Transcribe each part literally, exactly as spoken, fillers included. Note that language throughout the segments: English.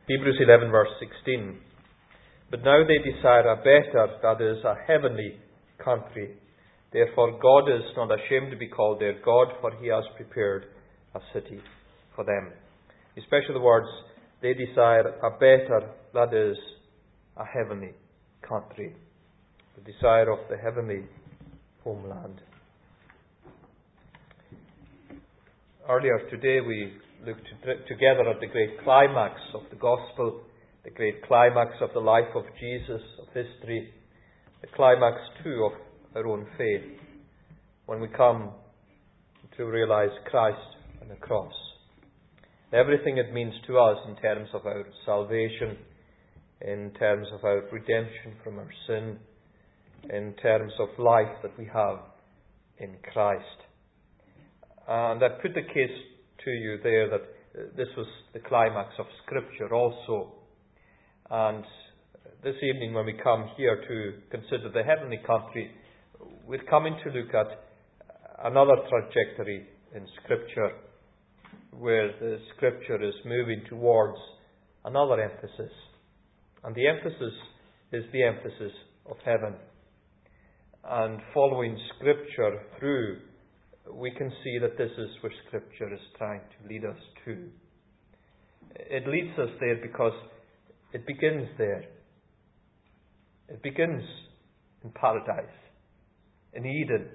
Hebrews eleven verse sixteen. But now they desire a better, that is, a heavenly country. Therefore God is not ashamed to be called their God, for he has prepared a city for them. Especially the words, they desire a better, that is, a heavenly country. The desire of the heavenly homeland. Earlier today we looked together at the great climax of the gospel, the great climax of the life of Jesus, of history, the climax too of our own faith, when we come to realize Christ on the cross. Everything it means to us in terms of our salvation, in terms of our redemption from our sin, in terms of life that we have in Christ. And I put the case to you there that this was the climax of Scripture also. And this evening when we come here to consider the heavenly country, we're coming to look at another trajectory in Scripture, where the Scripture is moving towards another emphasis. And the emphasis is the emphasis of heaven. And following Scripture through, we can see that this is where Scripture is trying to lead us to. It leads us there because it begins there. It begins in paradise, in Eden,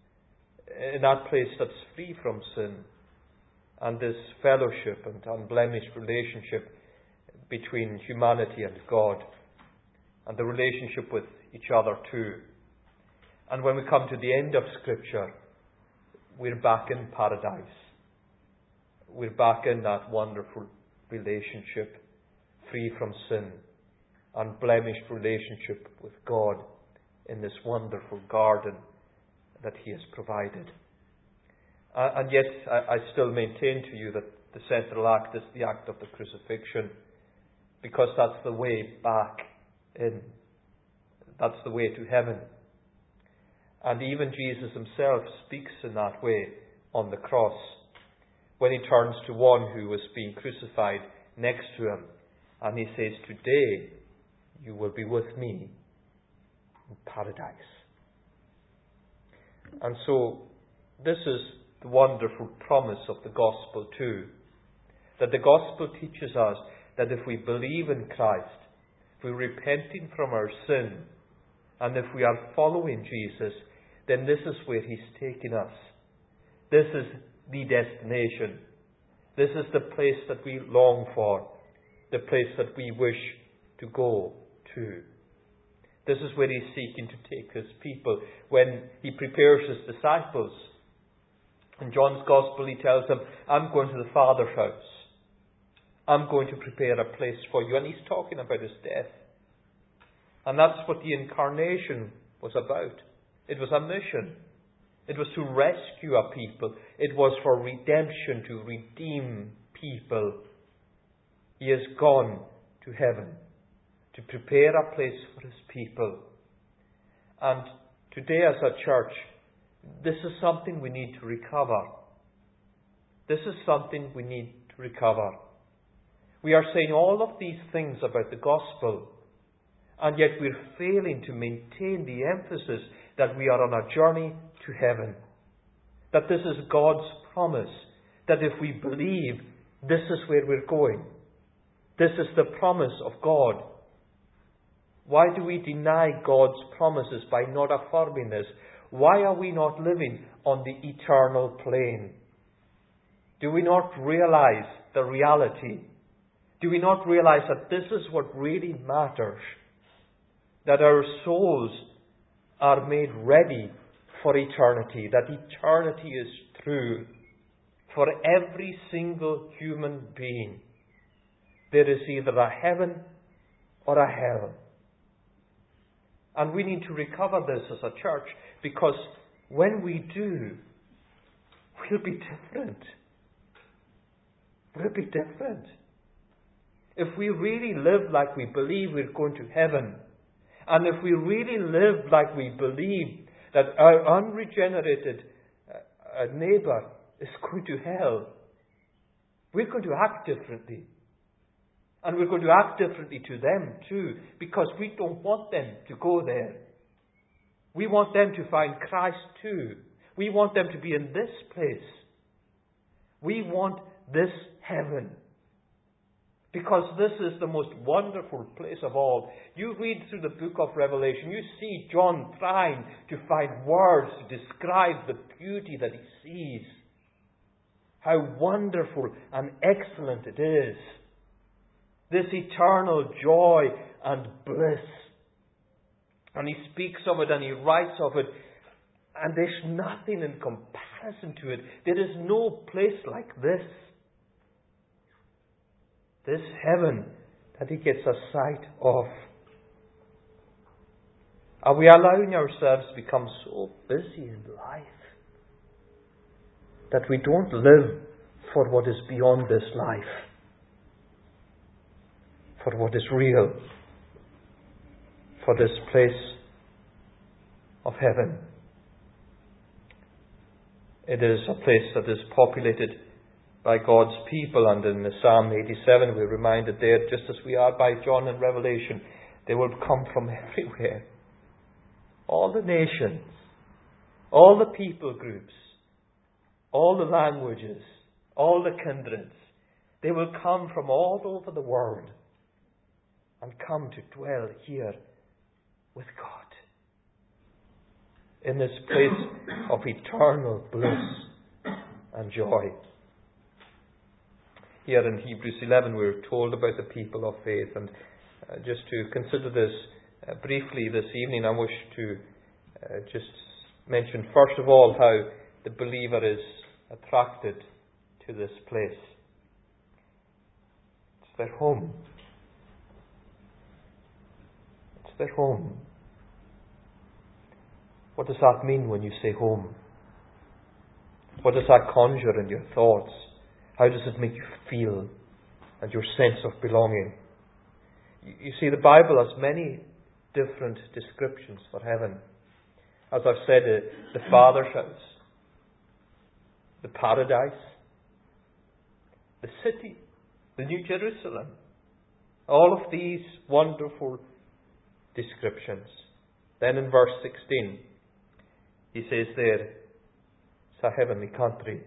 in that place that's free from sin, and this fellowship and unblemished relationship between humanity and God, and the relationship with each other too. And when we come to the end of Scripture, we're back in paradise. We're back in that wonderful relationship, free from sin, unblemished relationship with God in this wonderful garden that He has provided. Uh, and yet, I, I still maintain to you that the central act is the act of the crucifixion, because that's the way back in. That's the way to heaven. And even Jesus Himself speaks in that way on the cross, when He turns to one who was being crucified next to Him, and He says, "Today you will be with me in paradise." And so, this is the wonderful promise of the gospel too. That the gospel teaches us that if we believe in Christ, if we're repenting from our sin, and if we are following Jesus, then this is where He's taking us. This is the destination. This is the place that we long for, the place that we wish to go to. This is where He's seeking to take His people when He prepares His disciples. In John's Gospel He tells them, "I'm going to the Father's house. I'm going to prepare a place for you." And He's talking about His death. And that's what the incarnation was about. It was a mission. It was to rescue a people. It was for redemption, to redeem people. He has gone to heaven to prepare a place for His people. And today as a church, this is something we need to recover. This is something we need to recover. We are saying all of these things about the gospel, and yet we're failing to maintain the emphasis that we are on a journey to heaven. That this is God's promise. That if we believe, this is where we're going. This is the promise of God. Why do we deny God's promises by not affirming this? Why are we not living on the eternal plane? Do we not realize the reality? Do we not realize that this is what really matters? That our souls are made ready for eternity. That eternity is true for every single human being. There is either a heaven or a hell. And we need to recover this as a church, because when we do, we'll be different. We'll be different. If we really live like we believe we're going to heaven, and if we really live like we believe that our unregenerated uh, neighbour is going to hell, we're going to act differently. And we're going to act differently to them too, because we don't want them to go there. We want them to find Christ too. We want them to be in this place. We want this heaven. Because this is the most wonderful place of all. You read through the book of Revelation, you see John trying to find words to describe the beauty that he sees. How wonderful and excellent it is. This eternal joy and bliss. And he speaks of it and he writes of it. And there's nothing in comparison to it. There is no place like this. This heaven that he gets a sight of. Are we allowing ourselves to become so busy in life that we don't live for what is beyond this life? For what is real? For this place of heaven. It is a place that is populated by God's people, and in Psalm eighty-seven we're reminded there, just as we are by John in Revelation, they will come from everywhere. All the nations, all the people groups, all the languages, all the kindreds, they will come from all over the world and come to dwell here with God in this place of eternal bliss and joy. Here in Hebrews eleven we're told about the people of faith, and uh, just to consider this uh, briefly this evening, I wish to uh, just mention first of all how the believer is attracted to this place. It's their home. It's their home. What does that mean when you say home? What does that conjure in your thoughts? How does it make you feel and your sense of belonging? You, you see, the Bible has many different descriptions for heaven. As I've said, uh, the Father's house, the paradise, the city, the New Jerusalem. All of these wonderful descriptions. Then in verse sixteen, he says there, it's a heavenly country.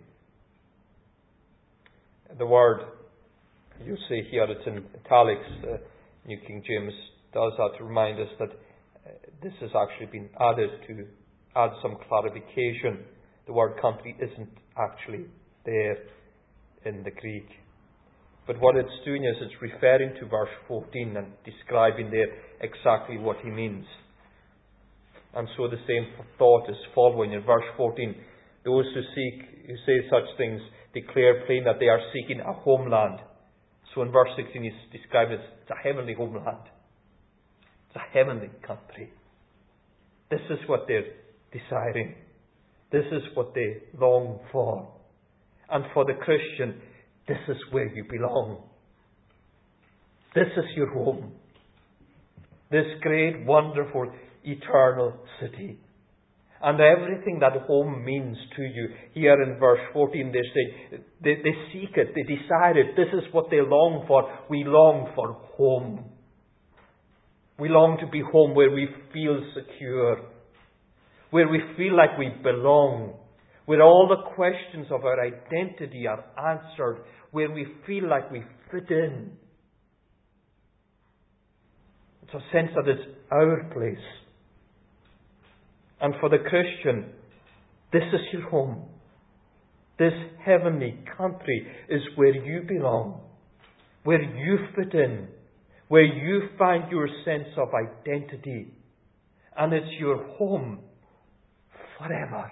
The word, you see here, it's in italics. Uh, New King James does that to remind us that uh, this has actually been added to add some clarification. The word country isn't actually there in the Greek. But what it's doing is it's referring to verse fourteen and describing there exactly what he means. And so the same thought is following in verse fourteen. Those who seek, who say such things, declare plain that they are seeking a homeland. So in verse sixteen he's described as it's a heavenly homeland. It's a heavenly country. This is what they're desiring. This is what they long for. And for the Christian, this is where you belong. This is your home. This great, wonderful, eternal city. And everything that home means to you. Here in verse fourteen they say, they, they seek it, they desire it. This is what they long for. We long for home. We long to be home where we feel secure. Where we feel like we belong. Where all the questions of our identity are answered. Where we feel like we fit in. It's a sense that it's our place. And for the Christian, this is your home. This heavenly country is where you belong. Where you fit in. Where you find your sense of identity. And it's your home forever.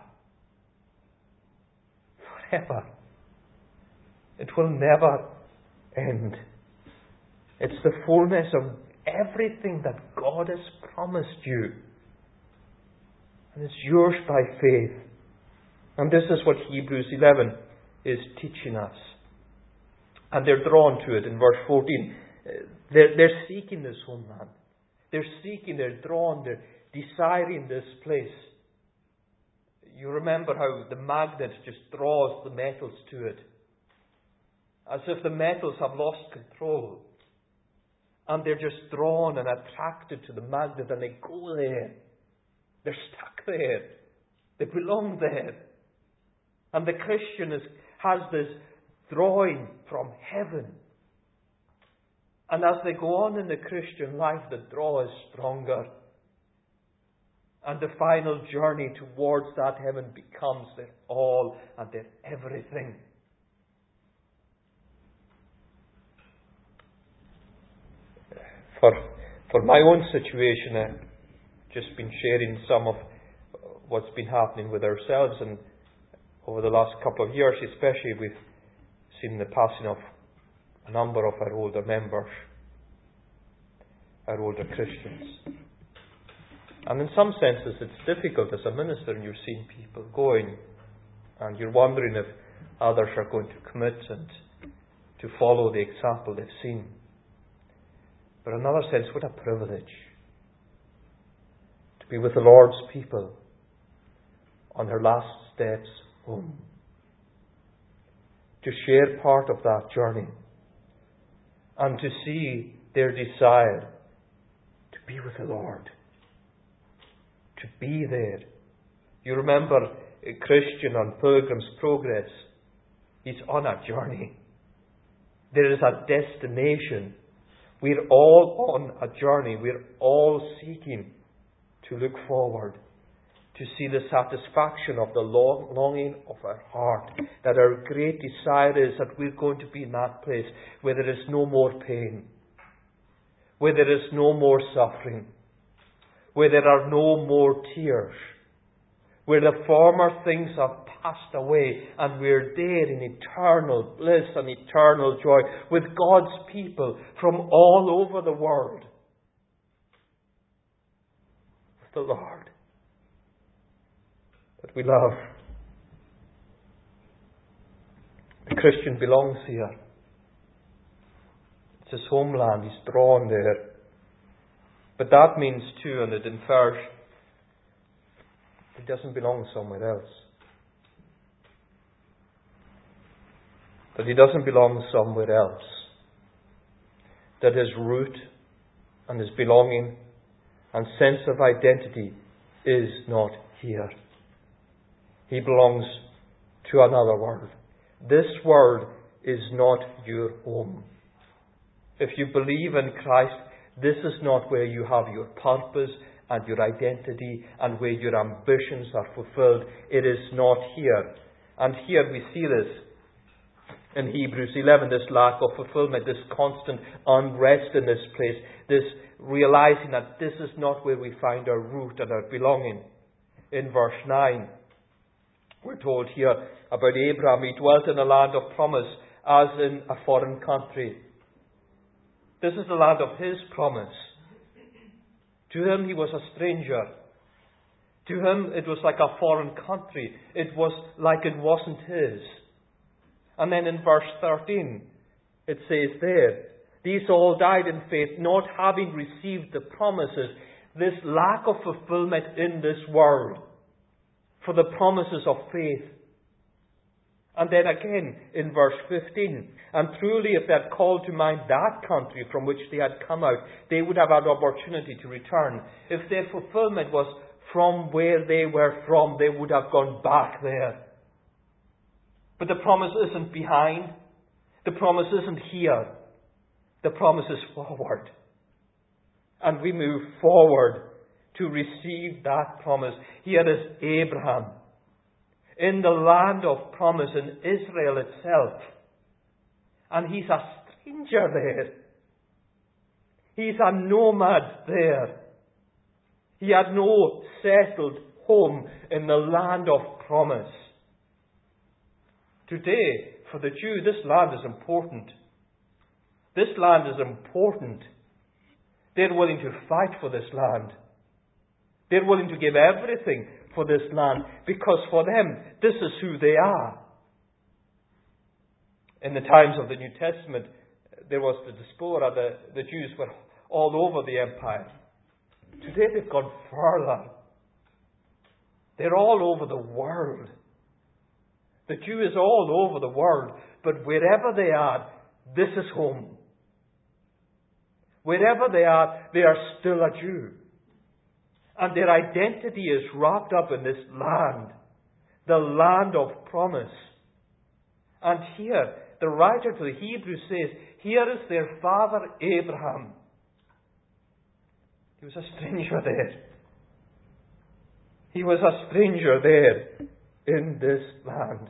Forever. It will never end. It's the fullness of everything that God has promised you. And it's yours by faith. And this is what Hebrews eleven is teaching us. And they're drawn to it in verse fourteen. They're, they're seeking this homeland. They're seeking, they're drawn, they're desiring this place. You remember how the magnet just draws the metals to it. As if the metals have lost control. And they're just drawn and attracted to the magnet, and they go there. They're stuck there. They belong there. And the Christian is, has this drawing from heaven. And as they go on in the Christian life, the draw is stronger. And the final journey towards that heaven becomes their all and their everything. For, for my own situation, I've just been sharing some of what's been happening with ourselves, and over the last couple of years especially, we've seen the passing of a number of our older members, our older Christians. And in some senses it's difficult as a minister, and you're seeing people going, and you're wondering if others are going to commit and to follow the example they've seen. But in another sense, what a privilege to be with the Lord's people on their last steps home, to share part of that journey, and to see their desire to be with the Lord, to be there. You remember a Christian on Pilgrim's Progress. He's on a journey. There is a destination. We're all on a journey. We're all seeking to look forward, to see the satisfaction of the long, longing of our heart, that our great desire is that we're going to be in that place where there is no more pain, where there is no more suffering, where there are no more tears, where the former things have passed away, and we're there in eternal bliss and eternal joy with God's people from all over the world. With the Lord that we love. The Christian belongs here. It's his homeland. He's drawn there. But that means too, and it infers, he doesn't belong somewhere else. That he doesn't belong somewhere else. That his root and his belonging and sense of identity is not here. He belongs to another world. This world is not your home. If you believe in Christ, this is not where you have your purpose and your identity and where your ambitions are fulfilled. It is not here. And here we see this in Hebrews eleven, this lack of fulfillment, this constant unrest in this place, this realizing that this is not where we find our root and our belonging. In verse nine, we're told here about Abraham. He dwelt in a land of promise as in a foreign country. This is the land of his promise. To him he was a stranger. To him it was like a foreign country. It was like it wasn't his. And then in verse thirteen, it says there, these all died in faith, not having received the promises. This lack of fulfillment in this world for the promises of faith. And then again in verse fifteen, and truly if they had called to mind that country from which they had come out, they would have had opportunity to return. If their fulfillment was from where they were from, they would have gone back there. But the promise isn't behind. The promise isn't here. The promise is forward. And we move forward to receive that promise. Here is Abraham in the land of promise in Israel itself. And he's a stranger there. He's a nomad there. He had no settled home in the land of promise. Today, for the Jew, this land is important. This land is important. They're willing to fight for this land. They're willing to give everything for this land because for them, this is who they are. In the times of the New Testament, there was the diaspora. The, the Jews were all over the empire. Today they've gone further. They're all over the world. The Jew is all over the world, but wherever they are, this is home. Wherever they are, they are still a Jew. And their identity is wrapped up in this land, the land of promise. And here, the writer to the Hebrews says, here is their father Abraham. He was a stranger there. He was a stranger there in this land.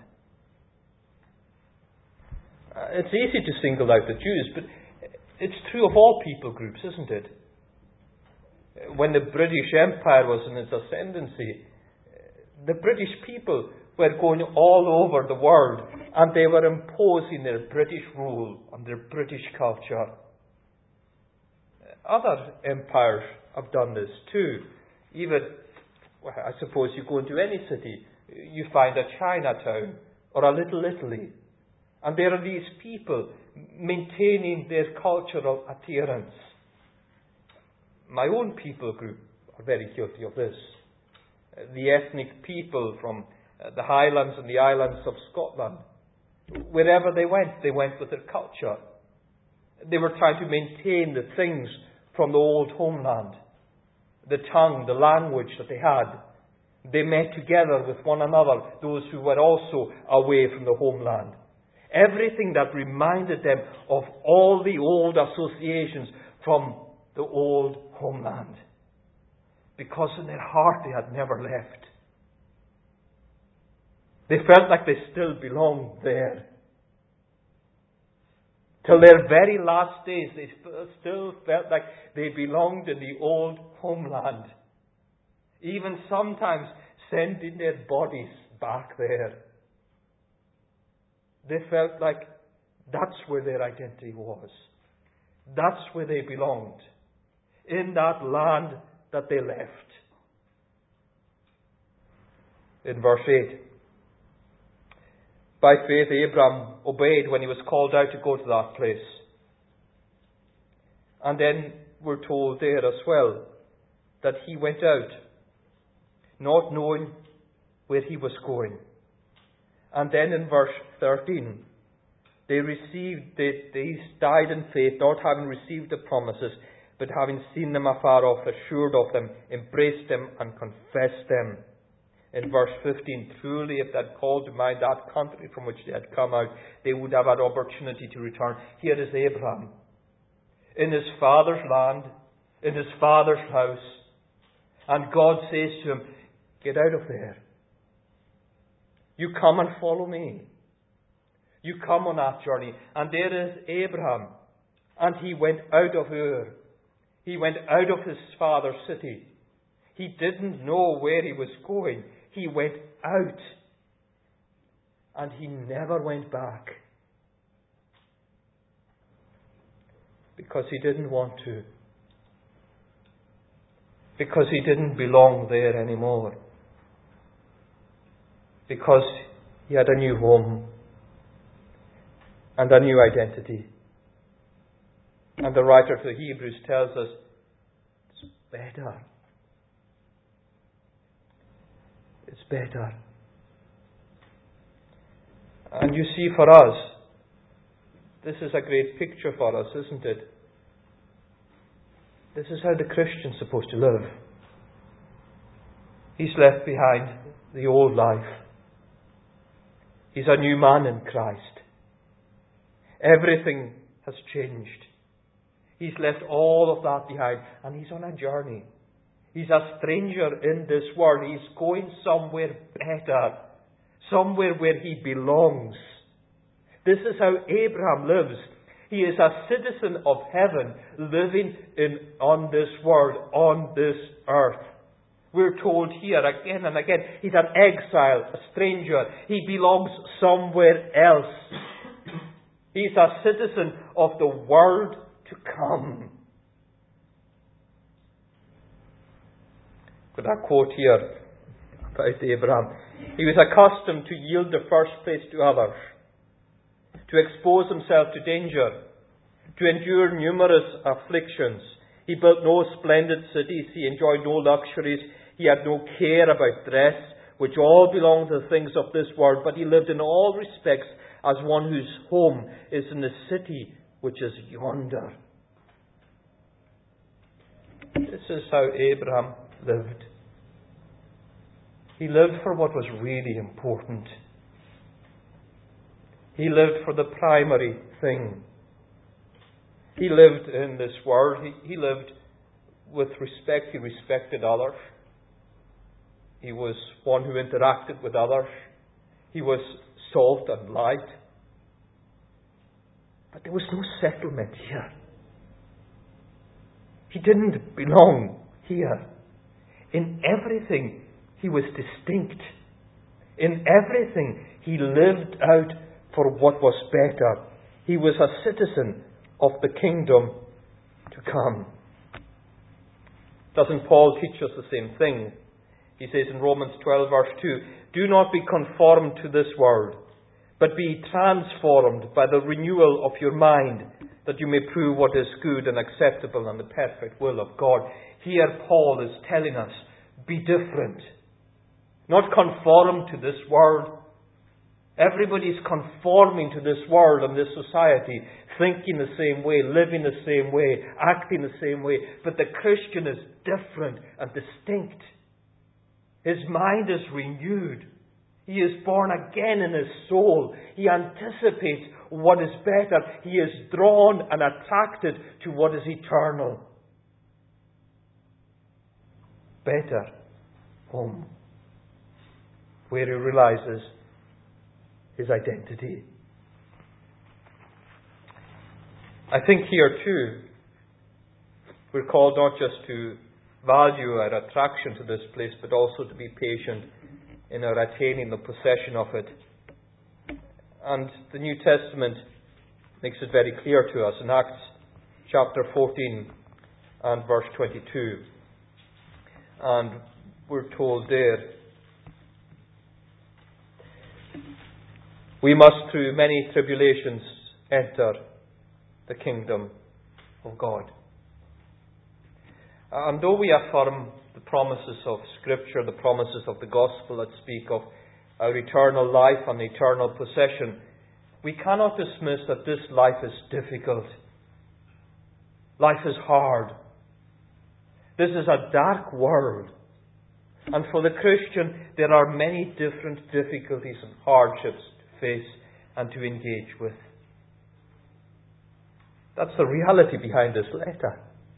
Uh, it's easy to single out the Jews, but it's true of all people groups, isn't it? When the British Empire was in its ascendancy, the British people were going all over the world and they were imposing their British rule on their British culture. Other empires have done this too. Even, well, I suppose you go into any city, you find a Chinatown or a Little Italy. And there are these people maintaining their cultural adherence. My own people group are very guilty of this. The ethnic people from the Highlands and the Islands of Scotland, wherever they went, they went with their culture. They were trying to maintain the things from the old homeland, the tongue, the language that they had. They met together with one another, those who were also away from the homeland. Everything that reminded them of all the old associations from the old homeland. Because in their heart they had never left. They felt like they still belonged there. Till their very last days, they still felt like they belonged in the old homeland. Even sometimes sending their bodies back there. They felt like that's where their identity was. That's where they belonged. In that land that they left. In verse eight. By faith Abraham obeyed when he was called out to go to that place. And then we're told there as well that he went out, not knowing where he was going. And then in verse thirteen, they received, they, they died in faith, not having received the promises, but having seen them afar off, assured of them, embraced them and confessed them. In verse fifteen, truly if they had called to mind that country from which they had come out, they would have had opportunity to return. Here is Abraham, in his father's land, in his father's house, and God says to him, get out of there. You come and follow me. You come on that journey. And there is Abraham. And he went out of Ur. He went out of his father's city. He didn't know where he was going. He went out. And he never went back. Because he didn't want to. Because he didn't belong there anymore. Because he had a new home and a new identity. And the writer to the Hebrews tells us it's better. It's better. And you see, for us, this is a great picture for us, isn't it? This is how the Christian's supposed to live. He's left behind the old life. He's a new man in Christ. Everything has changed. He's left all of that behind and he's on a journey. He's a stranger in this world. He's going somewhere better. Somewhere where he belongs. This is how Abraham lives. He is a citizen of heaven living in on this world, on this earth. We're told here again and again, he's an exile, a stranger. He belongs somewhere else. He's a citizen of the world to come. Got a quote here about Abraham. He was accustomed to yield the first place to others, to expose himself to danger, to endure numerous afflictions. He built no splendid cities. He enjoyed no luxuries. He had no care about dress, which all belonged to the things of this world, but he lived in all respects as one whose home is in the city which is yonder. This is how Abraham lived. He lived for what was really important. He lived for the primary thing. He lived in this world. He, he lived with respect. He respected others. He was one who interacted with others. He was salt and light. But there was no settlement here. He didn't belong here. In everything, he was distinct. In everything, he lived out for what was better. He was a citizen of the kingdom to come. Doesn't Paul teach us the same thing? He says in Romans twelve verse two, "Do not be conformed to this world, but be transformed by the renewal of your mind, that you may prove what is good and acceptable and the perfect will of God." Here Paul is telling us, be different. Not conform to this world. Everybody's conforming to this world and this society, thinking the same way, living the same way, acting the same way. But the Christian is different and distinct. His mind is renewed. He is born again in his soul. He anticipates what is better. He is drawn and attracted to what is eternal. Better home, where he realizes his identity. I think here too, we're called not just to value our attraction to this place, but also to be patient in our attaining the possession of it. And the New Testament makes it very clear to us in Acts chapter fourteen and verse twenty-two. And we're told there, we must through many tribulations enter the kingdom of God. And though we affirm the promises of Scripture, the promises of the Gospel that speak of our eternal life and eternal possession, we cannot dismiss that this life is difficult. Life is hard. This is a dark world. And for the Christian, there are many different difficulties and hardships to face and to engage with. That's the reality behind this letter.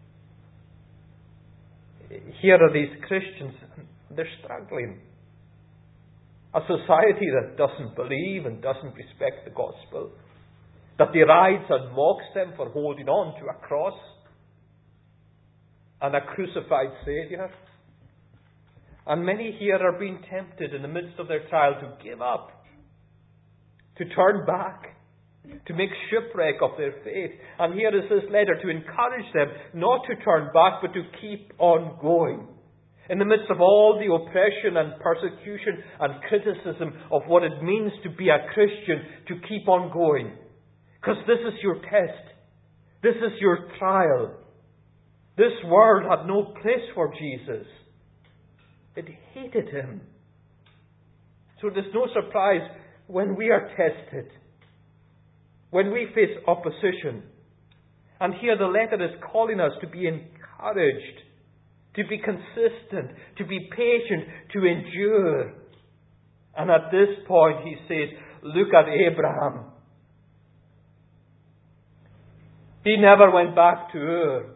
Here are these Christians, they're struggling. A society that doesn't believe and doesn't respect the gospel, that derides and mocks them for holding on to a cross and a crucified Saviour. And many here are being tempted in the midst of their trial to give up, to turn back, to make shipwreck of their faith. And here is this letter to encourage them not to turn back, but to keep on going. In the midst of all the oppression and persecution and criticism of what it means to be a Christian, to keep on going. Because this is your test. This is your trial. This world had no place for Jesus. It hated him. So there's no surprise when we are tested, when we face opposition. And here the letter is calling us to be encouraged, to be consistent, to be patient, to endure. And at this point he says, look at Abraham. He never went back to Ur.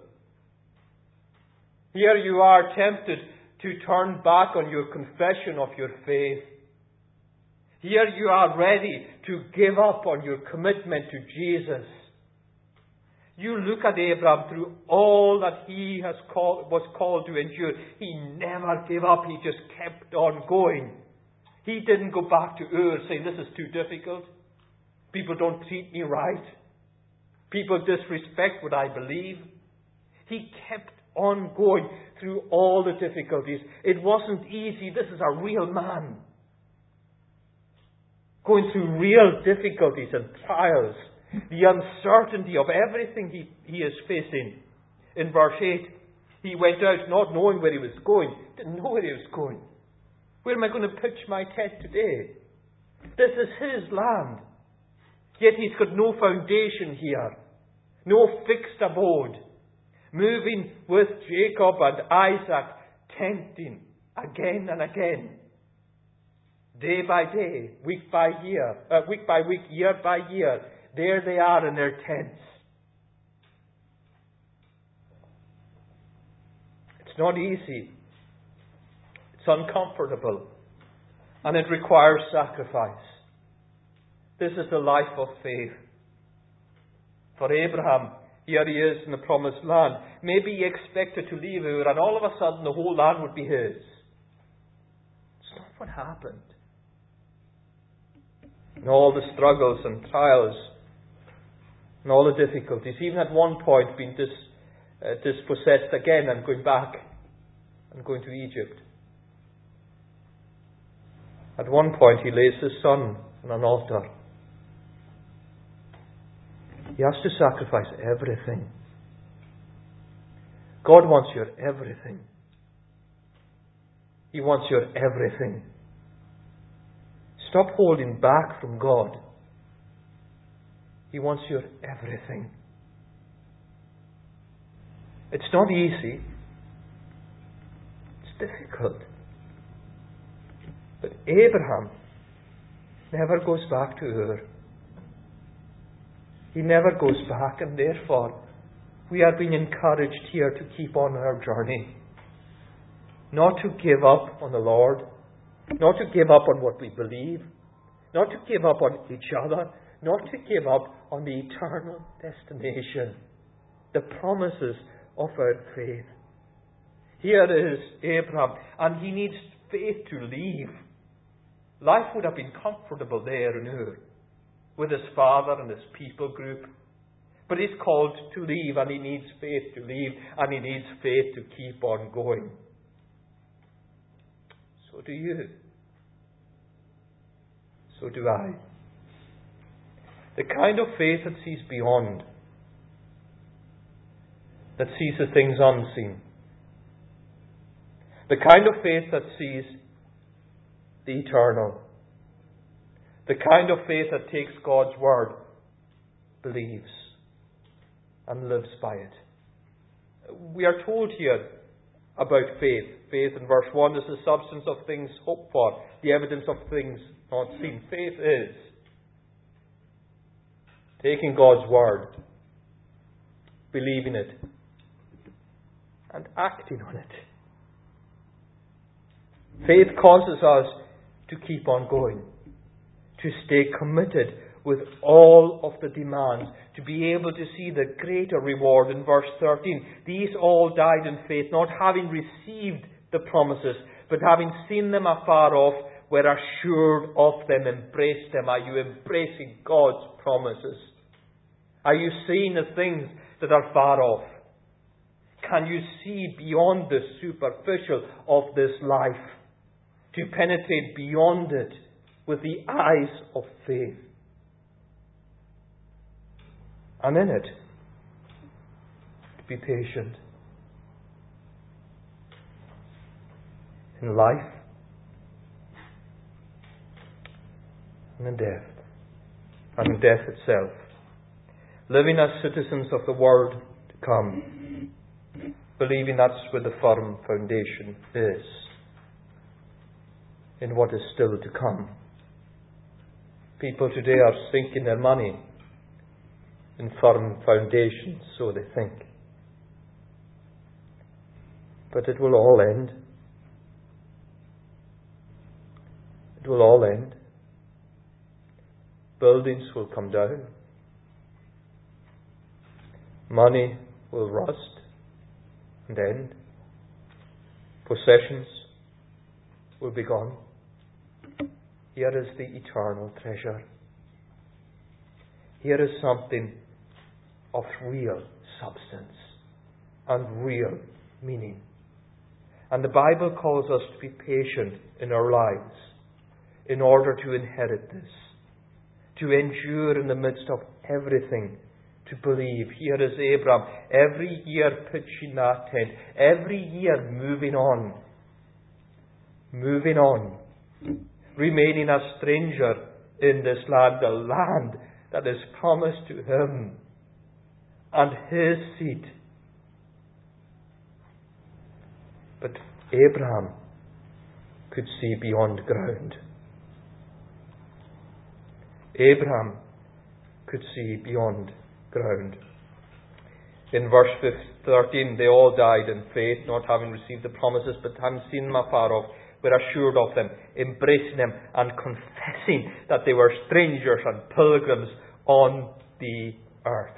Here you are tempted to turn back on your confession of your faith. Here you are ready to give up on your commitment to Jesus. You look at Abraham through all that he has called, was called to endure. He never gave up. He just kept on going. He didn't go back to Ur saying, this is too difficult. People don't treat me right. People disrespect what I believe. He kept on going through all the difficulties. It wasn't easy. This is a real man, going through real difficulties and trials. The uncertainty of everything he, he is facing. In verse eight, he went out not knowing where he was going. Didn't know where he was going. Where am I going to pitch my tent today? This is his land. Yet he's got no foundation here. No fixed abode. moving with Jacob and Isaac, tenting again and again, day by day, week by year, uh, week by week, year by year. There they are in their tents. It's not easy. It's uncomfortable. And it requires sacrifice. This is the life of faith. For Abraham, here he is in the promised land. Maybe he expected to leave Ur and all of a sudden the whole land would be his. It's not what happened. And all the struggles and trials and all the difficulties, even at one point being dis, uh, dispossessed again and going back and going to Egypt. At one point he lays his son on an altar. He has to sacrifice everything. God wants your everything. He wants your everything. Stop holding back from God. He wants your everything. It's not easy. It's difficult. But Abraham never goes back to Ur. He never goes back, and therefore we are being encouraged here to keep on our journey. Not to give up on the Lord, not to give up on what we believe, not to give up on each other, not to give up on the eternal destination, the promises of our faith. Here is Abraham, and he needs faith to leave. Life would have been comfortable there in Ur, with his father and his people group. But he's called to leave, and he needs faith to leave, and he needs faith to keep on going. So do you. So do I. The kind of faith that sees beyond, that sees the things unseen. The kind of faith that sees the eternal. The kind of faith that takes God's word, believes, and lives by it. We are told here about faith. Faith in verse one is the substance of things hoped for, the evidence of things not seen. Faith is taking God's word, believing it, and acting on it. Faith causes us to keep on going, to stay committed with all of the demands, to be able to see the greater reward in verse thirteen. These all died in faith, not having received the promises, but having seen them afar off, were assured of them, embraced them. Are you embracing God's promises? Are you seeing the things that are far off? Can you see beyond the superficial of this life, to penetrate beyond it with the eyes of faith? And in it, to be patient. In life and in death. And in death itself. Living as citizens of the world to come. Believing that's where the firm foundation is. In what is still to come. People today are sinking their money in firm foundations, so they think. But it will all end. It will all end. Buildings will come down. Money will rust and end. Possessions will be gone. Here is the eternal treasure. Here is something of real substance and real meaning. And the Bible calls us to be patient in our lives in order to inherit this, to endure in the midst of everything, to believe. Here is Abraham, every year pitching that tent, every year moving on, moving on, remaining a stranger in this land, the land that is promised to him and his seed But Abraham could see beyond ground. Abraham could see beyond ground. In verse thirteen, they all died in faith, not having received the promises, but having seen them afar off, were assured of them, embracing them, and confessing that they were strangers and pilgrims on the earth.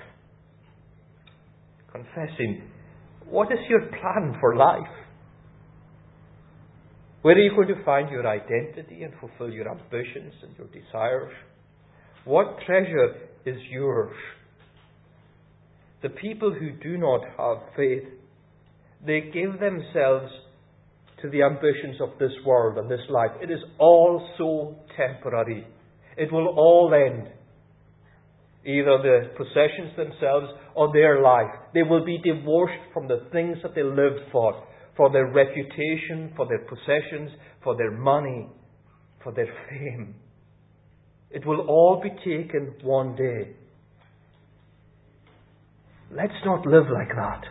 Confessing, what is your plan for life? Where are you going to find your identity and fulfill your ambitions and your desires? What treasure is yours? The people who do not have faith, they give themselves to the ambitions of this world and this life. It is all so temporary. It will all end. Either the possessions themselves or their life. They will be divorced from the things that they lived for. For their reputation, for their possessions, for their money, for their fame. It will all be taken one day. Let's not live like that.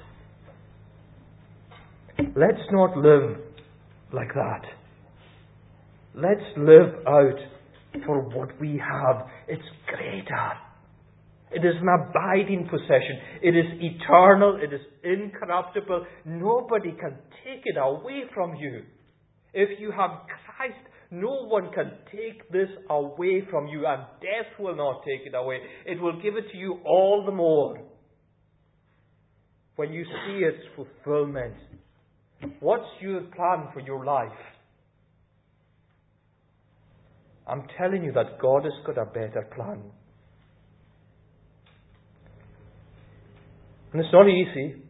Let's not live like that. Let's live out for what we have. It's greater. It is an abiding possession. It is eternal. It is incorruptible. Nobody can take it away from you. If you have Christ, no one can take this away from you, and death will not take it away. It will give it to you all the more when you see its fulfillment. What's your plan for your life? I'm telling you that God has got a better plan. And it's not easy.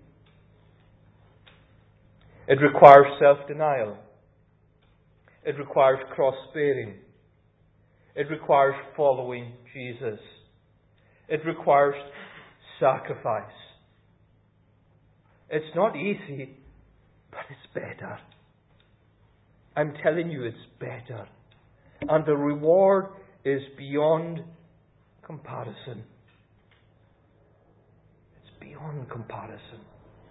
It requires self-denial. It requires cross-bearing. It requires following Jesus. It requires sacrifice. It's not easy, but it's better. I'm telling you, it's better. And the reward is beyond comparison. It's beyond comparison.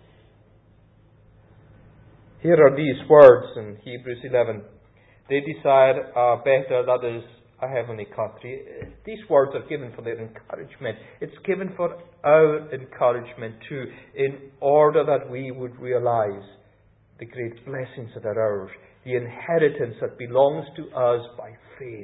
Here are these words in Hebrews eleven. They desire a better, that is, a heavenly country. These words are given for their encouragement. It's given for our encouragement too, in order that we would realize the great blessings that are ours, the inheritance that belongs to us by faith.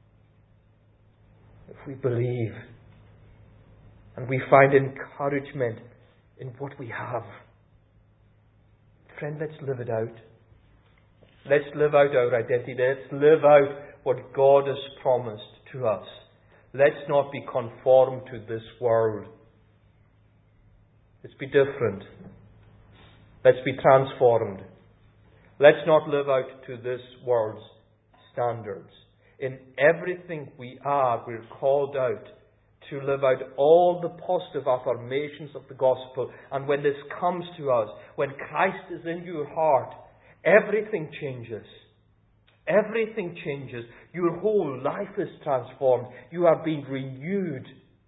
If we believe and we find encouragement in what we have, friend, let's live it out. Let's live out our identity. Let's live out what God has promised to us. Let's not be conformed to this world. Let's be different. Let's be transformed. Let's not live out to this world's standards. In everything we are, we're called out to live out all the positive affirmations of the gospel. And when this comes to us, when Christ is in your heart, everything changes. Everything changes. Your whole life is transformed. You are being renewed.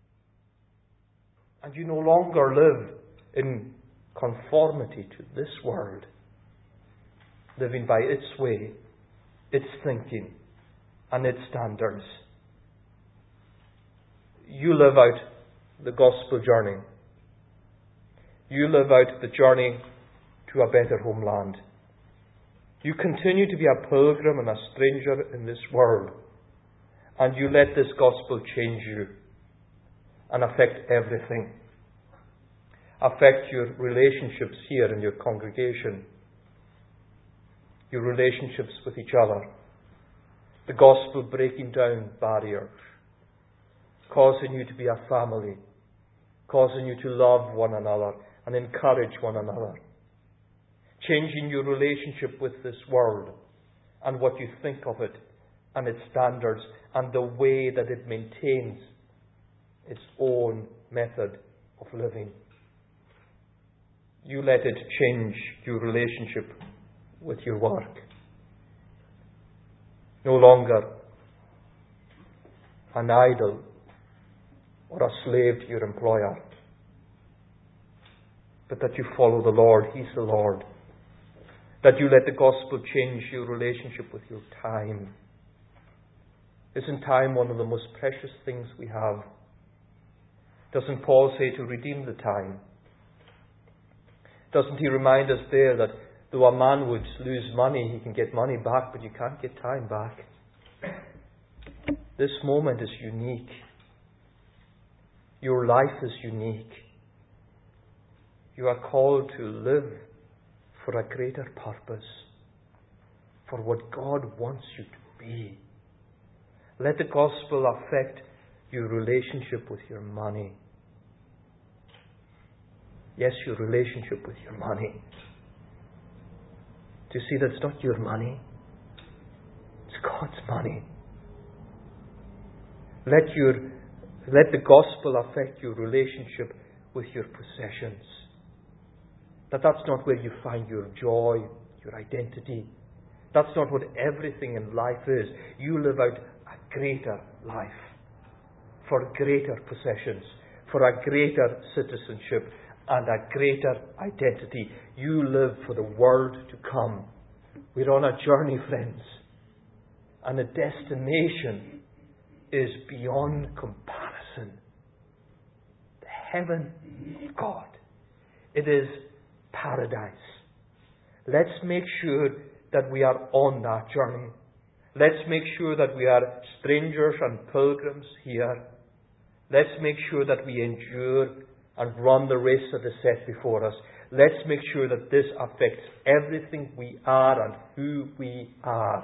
And you no longer live in conformity to this world, living by its way, its thinking, and its standards. You live out the gospel journey. You live out the journey to a better homeland. You continue to be a pilgrim and a stranger in this world. And you let this gospel change you and affect everything. Affect your relationships here in your congregation. Your relationships with each other. The gospel breaking down barriers. Causing you to be a family. Causing you to love one another and encourage one another. Changing your relationship with this world and what you think of it and its standards and the way that it maintains its own method of living. You let it change your relationship with your work. No longer an idol or a slave to your employer, but that you follow the Lord. He's the Lord. That you let the gospel change your relationship with your time. Isn't time one of the most precious things we have? Doesn't Paul say to redeem the time? Doesn't he remind us there that though a man would lose money, he can get money back, but you can't get time back? This moment is unique. Your life is unique. You are called to live for a greater purpose, for what God wants you to be. Let the gospel affect your relationship with your money. Yes, your relationship with your money. Do you see that's not your money? It's God's money. Let your let the gospel affect your relationship with your possessions. That that's not where you find your joy, your identity. That's not what everything in life is. You live out a greater life, for greater possessions, for a greater citizenship, and a greater identity. You live for the world to come. We're on a journey, friends, and the destination is beyond comparison. The heaven of God. It is paradise. Let's make sure that we are on that journey. Let's make sure that we are strangers and pilgrims here. Let's make sure that we endure and run the race that is set before us. Let's make sure that this affects everything we are and who we are.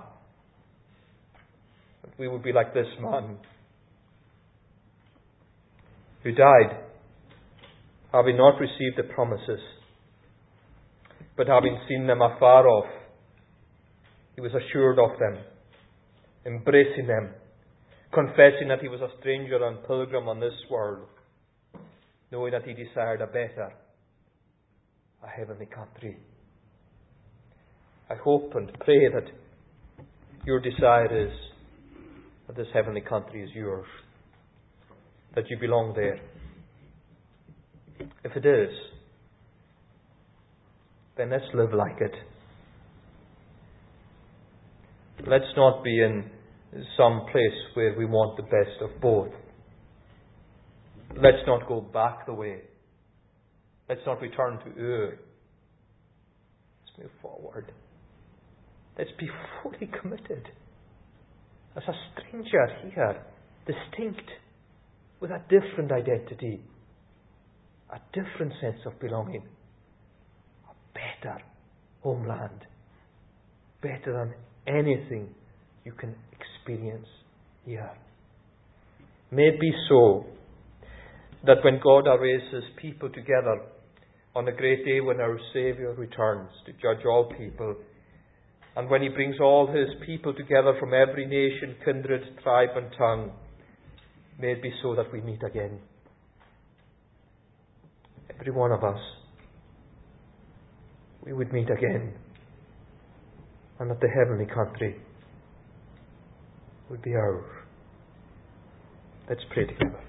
That we would be like this man who died, having not received the promises, but having seen them afar off. He was assured of them, embracing them, confessing that he was a stranger and pilgrim on this world, knowing that he desired a better, a heavenly country. I hope and pray that your desire is that this heavenly country is yours, that you belong there. If it is, then let's live like it. Let's not be in some place where we want the best of both. Let's not go back the way. Let's not return to Ur. Let's move forward. Let's be fully committed as a stranger here, distinct, with a different identity, a different sense of belonging, a better homeland, better than anything you can experience here. May it be so that when God raises people together on the great day when our Saviour returns to judge all people, and when He brings all His people together from every nation, kindred, tribe and tongue, may it be so that we meet again. Every one of us, we would meet again, and that the heavenly country would be ours. Let's pray together.